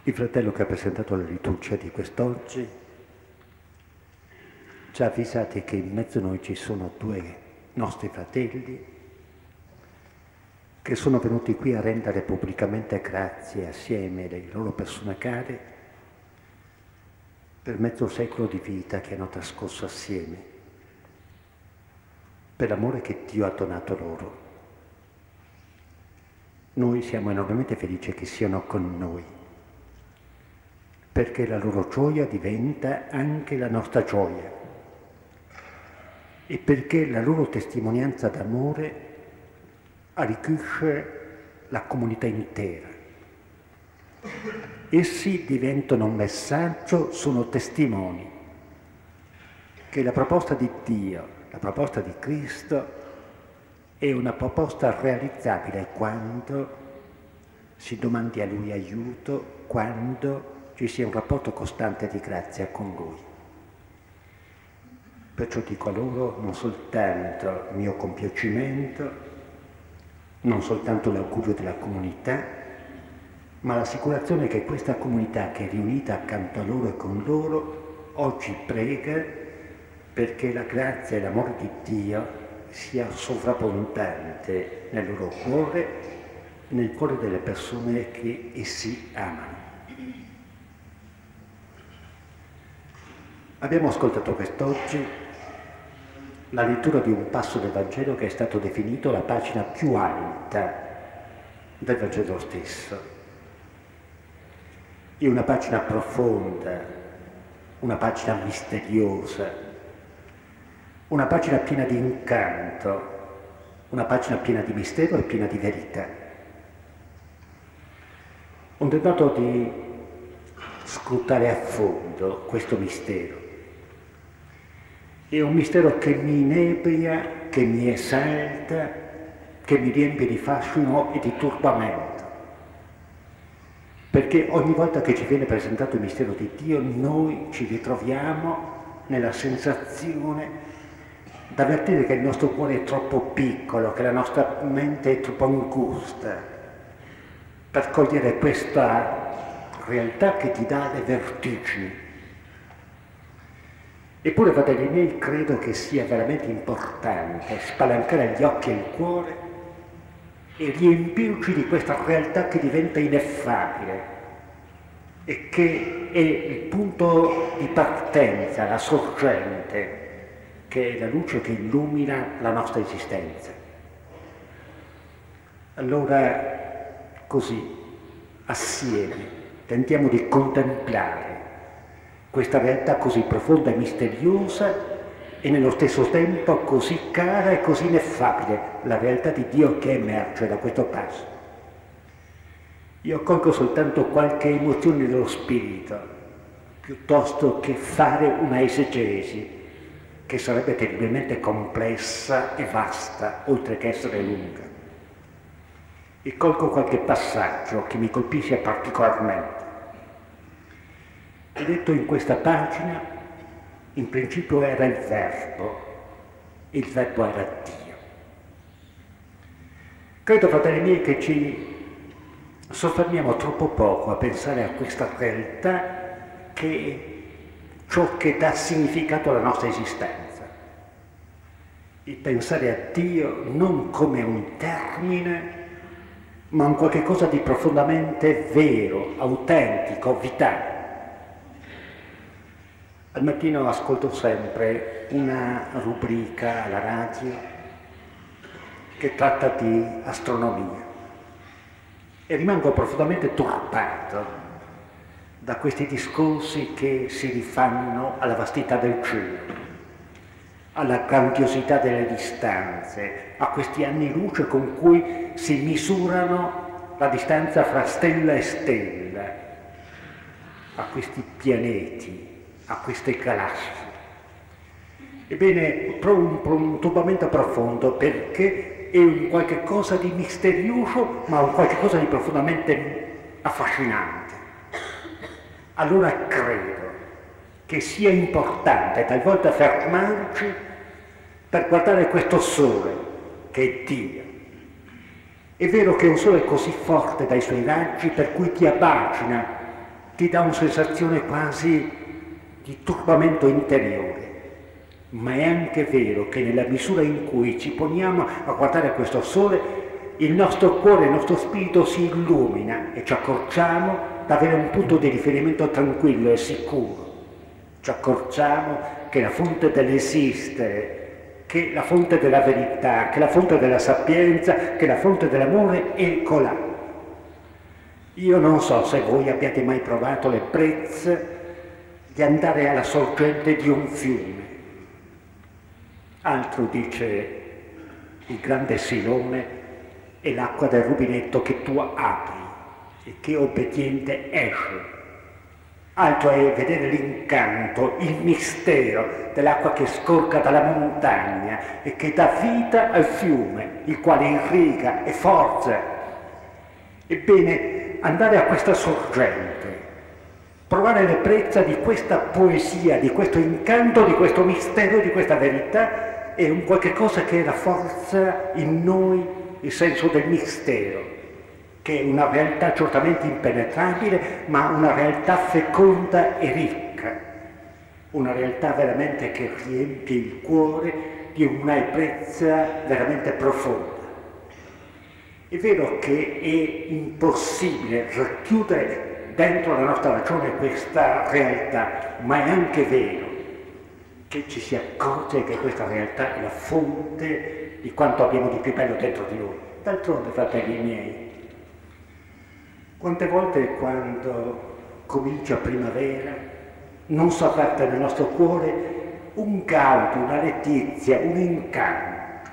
Il fratello che ha presentato la liturgia di quest'oggi ci ha avvisati che in mezzo a noi ci sono due nostri fratelli che sono venuti qui a rendere pubblicamente grazie assieme alle loro persone care per mezzo secolo di vita che hanno trascorso assieme, per l'amore che Dio ha donato loro. Noi siamo enormemente felici che siano con noi, perché la loro gioia diventa anche la nostra gioia e perché la loro testimonianza d'amore arricchisce la comunità intera. Essi diventano un messaggio, sono testimoni che la proposta di Dio, la proposta di Cristo è una proposta realizzabile quando si domandi a Lui aiuto, quando ci sia un rapporto costante di grazia con Lui. Perciò dico a loro non soltanto il mio compiacimento, non soltanto l'augurio della comunità, ma l'assicurazione che questa comunità che è riunita accanto a loro e con loro oggi prega perché la grazia e l'amore di Dio sia sovrabbondante nel loro cuore, nel cuore delle persone che essi amano. Abbiamo ascoltato quest'oggi la lettura di un passo del Vangelo che è stato definito la pagina più alta del Vangelo stesso. È una pagina profonda, una pagina misteriosa, una pagina piena di incanto, una pagina piena di mistero e piena di verità. Ho tentato di scrutare a fondo questo mistero. È un mistero che mi inebria, che mi esalta, che mi riempie di fascino e di turbamento. Perché ogni volta che ci viene presentato il mistero di Dio, noi ci ritroviamo nella sensazione di avvertire che il nostro cuore è troppo piccolo, che la nostra mente è troppo angusta per cogliere questa realtà che ti dà le vertigini. Eppure, fratelli miei, credo che sia veramente importante spalancare gli occhi e il cuore e riempirci di questa realtà che diventa ineffabile e che è il punto di partenza, la sorgente, che è la luce che illumina la nostra esistenza. Allora, così, assieme, tentiamo di contemplare questa realtà così profonda e misteriosa e nello stesso tempo così cara e così ineffabile, la realtà di Dio che emerge da questo passo. Io colgo soltanto qualche emozione dello spirito, piuttosto che fare una esegesi, che sarebbe terribilmente complessa e vasta, oltre che essere lunga. E colgo qualche passaggio che mi colpisce particolarmente. Ho detto in questa pagina, in principio era il Verbo era Dio. Credo, fratelli miei, che ci soffermiamo troppo poco a pensare a questa realtà che è ciò che dà significato alla nostra esistenza. Il pensare a Dio non come un termine, ma un qualche cosa di profondamente vero, autentico, vitale. Al mattino ascolto sempre una rubrica alla radio che tratta di astronomia e rimango profondamente turbato da questi discorsi che si rifanno alla vastità del cielo, alla grandiosità delle distanze, a questi anni luce con cui si misurano la distanza fra stella e stella, a questi pianeti, a queste galassie. Ebbene, provo un turbamento profondo perché è un qualche cosa di misterioso, ma un qualche cosa di profondamente affascinante. Allora credo che sia importante talvolta fermarci per guardare questo sole che è Dio. È vero che è un sole così forte dai suoi raggi per cui ti abbacina ti dà una sensazione quasi di turbamento interiore. Ma è anche vero che nella misura in cui ci poniamo a guardare questo sole, il nostro cuore, il nostro spirito si illumina e ci accorgiamo di avere un punto di riferimento tranquillo e sicuro. Ci accorgiamo che la fonte dell'esistere, che la fonte della verità, che la fonte della sapienza, che la fonte dell'amore è colà. Io non so se voi abbiate mai provato l'ebbrezza di andare alla sorgente di un fiume. Altro dice il grande Silone è l'acqua del rubinetto che tu apri e che obbediente esce. Altro è vedere l'incanto, il mistero dell'acqua che scorca dalla montagna e che dà vita al fiume, il quale irriga e forza. Ebbene, andare a questa sorgente, provare l'ebbrezza di questa poesia, di questo incanto, di questo mistero, di questa verità, è un qualche cosa che rafforza in noi il senso del mistero, che è una realtà certamente impenetrabile, ma una realtà feconda e ricca, una realtà veramente che riempie il cuore di una ebbrezza veramente profonda. È vero che è impossibile racchiudere dentro la nostra ragione questa realtà, ma è anche vero che ci si accorge che questa realtà è la fonte di quanto abbiamo di più bello dentro di noi. D'altronde, fratelli miei, quante volte quando comincia primavera non s'avverte nel nostro cuore un caldo, una letizia, un incanto.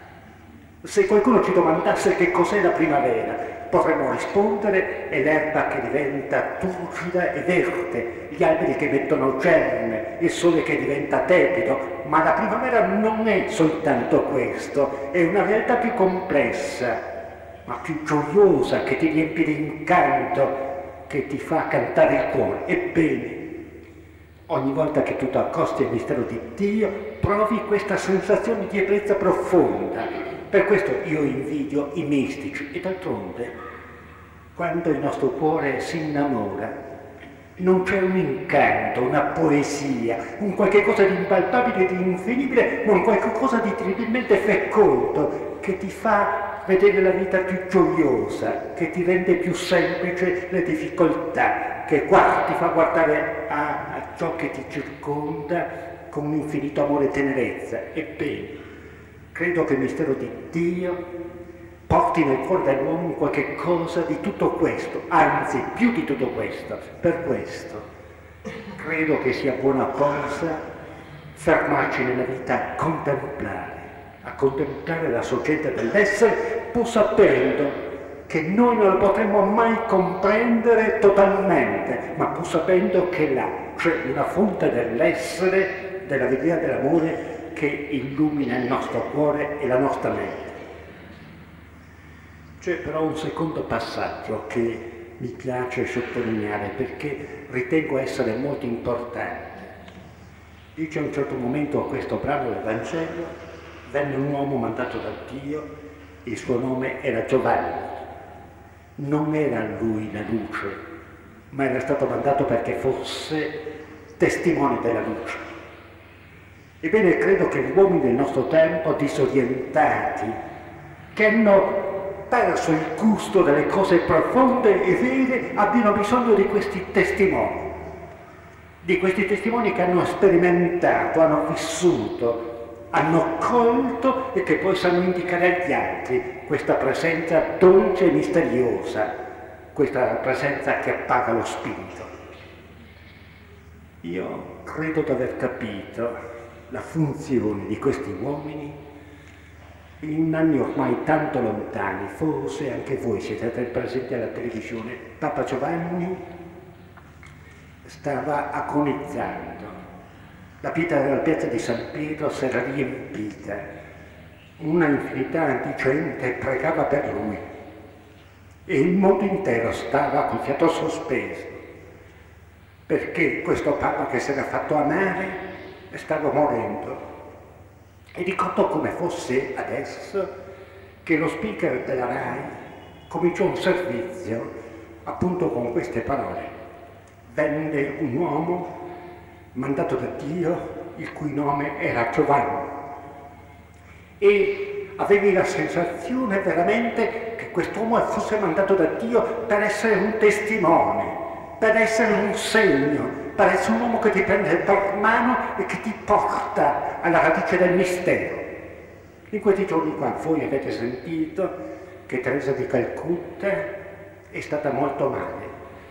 Se qualcuno ci domandasse che cos'è la primavera, potremmo rispondere: è l'erba che diventa turgida e verde, gli alberi che mettono germe, il sole che diventa tepido. Ma la primavera non è soltanto questo, è una realtà più complessa, ma più gioiosa, che ti riempie di incanto, che ti fa cantare il cuore. Ebbene, ogni volta che tu ti accosti al mistero di Dio, provi questa sensazione di ebbrezza profonda. Per questo io invidio i mistici. E d'altronde, quando il nostro cuore si innamora, non c'è un incanto, una poesia, un qualche cosa di impalpabile, di infinibile, ma un qualche cosa di terribilmente fecondo, che ti fa vedere la vita più gioiosa, che ti rende più semplice le difficoltà, che ti fa guardare a ciò che ti circonda con un infinito amore e tenerezza. Ebbene, credo che il mistero di Dio porti nel cuore dell'uomo qualche cosa di tutto questo, anzi più di tutto questo. Per questo credo che sia buona cosa fermarci nella vita a contemplare la sorgente dell'essere, pur sapendo che noi non la potremmo mai comprendere totalmente, ma pur sapendo che là c'è una fonte dell'essere, della verità dell'amore, che illumina il nostro cuore e la nostra mente. C'è però un secondo passaggio che mi piace sottolineare perché ritengo essere molto importante. Dice a un certo momento a questo brano del Vangelo: venne un uomo mandato da Dio, il suo nome era Giovanni. Non era lui la luce, ma era stato mandato perché fosse testimone della luce. Ebbene, credo che gli uomini del nostro tempo, disorientati, che hanno perso il gusto delle cose profonde e vere, abbiano bisogno di questi testimoni che hanno sperimentato, hanno vissuto, hanno colto e che poi sanno indicare agli altri questa presenza dolce e misteriosa, questa presenza che appaga lo spirito. Io credo di aver capito la funzione di questi uomini in anni ormai tanto lontani. Forse anche voi siete presenti alla televisione. Papa Giovanni stava agonizzando, la piazza di San Pietro si era riempita, una infinità di gente pregava per lui e il mondo intero stava col fiato sospeso, perché questo Papa che si era fatto amare stava morendo. E ricordo come fosse adesso che lo speaker della RAI cominciò un servizio appunto con queste parole: venne un uomo mandato da Dio, il cui nome era Giovanni. E avevi la sensazione veramente che quest'uomo fosse mandato da Dio per essere un testimone, per essere un segno, per essere un uomo che ti prende per mano e che ti porta alla radice del mistero. In questi giorni qua voi avete sentito che Teresa di Calcutta è stata molto male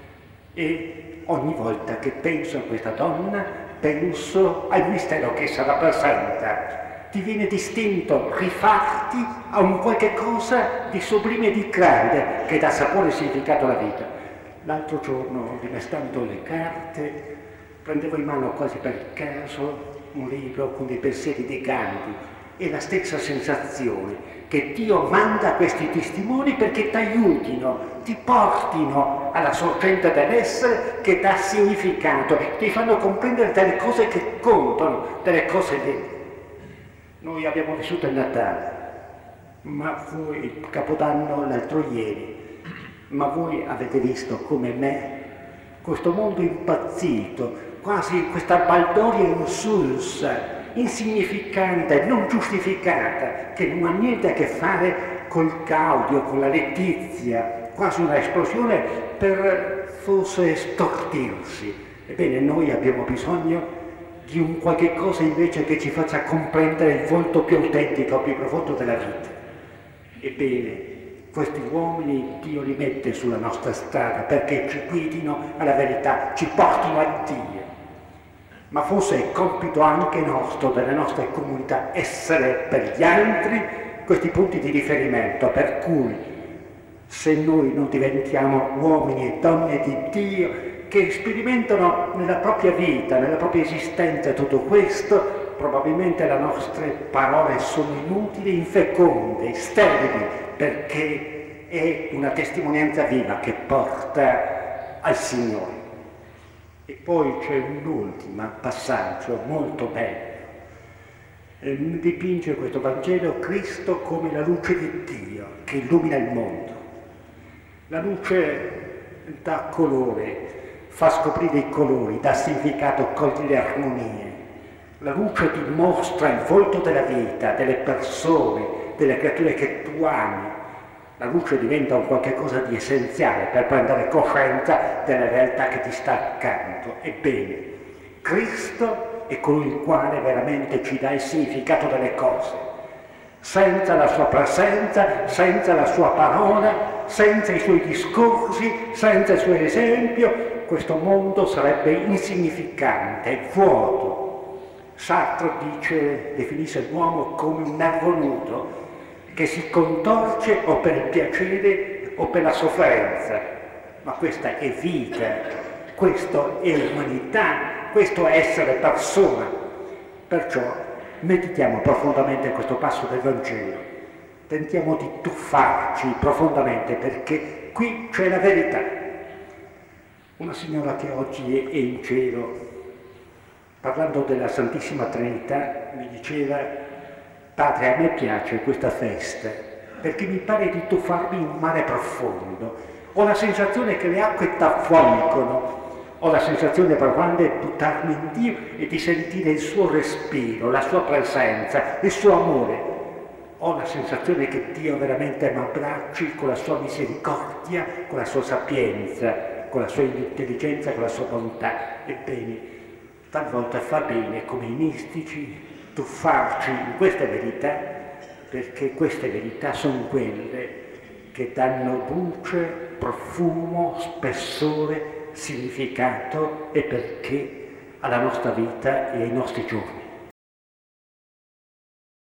e ogni volta che penso a questa donna penso al mistero che essa rappresenta. Ti viene distinto rifarti a un qualche cosa di sublime e di grande che dà sapore e significato alla vita. L'altro giorno, rimestando le carte, prendevo in mano quasi per caso un libro con dei pensieri di Gandhi e la stessa sensazione che Dio manda questi testimoni perché ti aiutino, ti portino alla sorgente dell'essere che dà significato, ti fanno comprendere delle cose che contano, delle cose vere. Noi abbiamo vissuto il Natale, ma voi il Capodanno l'altro ieri, ma voi avete visto come me questo mondo impazzito, quasi questa baldoria insulsa, insignificante, non giustificata, che non ha niente a che fare col Gaudio, con la letizia, quasi una esplosione per forse stortirsi. Ebbene, noi abbiamo bisogno di un qualche cosa invece che ci faccia comprendere il volto più autentico, più profondo della vita. Ebbene, questi uomini Dio li mette sulla nostra strada perché ci guidino alla verità, ci portino a Dio. Ma forse è compito anche nostro, delle nostre comunità, essere per gli altri questi punti di riferimento, per cui se noi non diventiamo uomini e donne di Dio che sperimentano nella propria vita, nella propria esistenza tutto questo, probabilmente le nostre parole sono inutili, infeconde, sterili, perché è una testimonianza viva che porta al Signore. E poi c'è un ultimo passaggio molto bello. Dipinge questo Vangelo Cristo come la luce di Dio che illumina il mondo. La luce dà colore, fa scoprire i colori, dà significato, coglie le armonie. La luce ti mostra il volto della vita, delle persone, delle creature che tu ami. La luce diventa un qualche cosa di essenziale per prendere coscienza della realtà che ti sta accanto. Ebbene, Cristo è colui il quale veramente ci dà il significato delle cose. Senza la sua presenza, senza la sua parola, senza i suoi discorsi, senza il suo esempio, questo mondo sarebbe insignificante, vuoto. Sartre definisce l'uomo come un nervo nudo che si contorce o per il piacere o per la sofferenza. Ma questa è vita, questo è umanità, questo è essere persona. Perciò meditiamo profondamente questo passo del Vangelo, tentiamo di tuffarci profondamente perché qui c'è la verità. Una signora che oggi è in cielo, parlando della Santissima Trinità, mi diceva: Padre, a me piace questa festa perché mi pare di tuffarmi in un mare profondo. Ho la sensazione che le acque t'affolgono, ho la sensazione profanda di buttarmi in Dio e di sentire il suo respiro, la sua presenza, il suo amore. Ho la sensazione che Dio veramente mi abbracci con la sua misericordia, con la sua sapienza, con la sua intelligenza, con la sua bontà. Ebbene, talvolta fa bene come i mistici tuffarci in queste verità, perché queste verità sono quelle che danno luce, profumo, spessore, significato e perché alla nostra vita e ai nostri giorni.